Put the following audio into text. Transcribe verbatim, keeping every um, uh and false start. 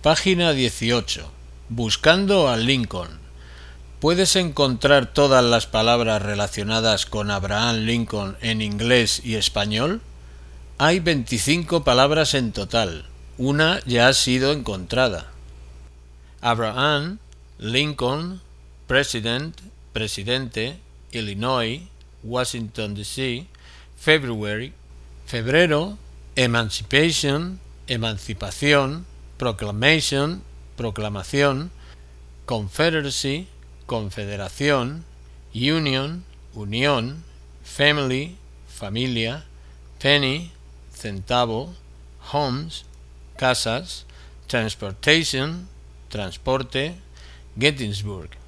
Página dieciocho. Buscando a Lincoln. ¿Puedes encontrar todas las palabras relacionadas con Abraham Lincoln en inglés y español? Hay veinticinco palabras en total. Una ya ha sido encontrada. Abraham Lincoln, President, Presidente, Illinois, Washington D C, February, febrero, Emancipation, Emancipación, Proclamation, Proclamación, Confederacy, Confederación, Union, Unión, Family, Familia, Penny, Centavo, Homes, Casas, Transportation, Transporte, Gettysburg.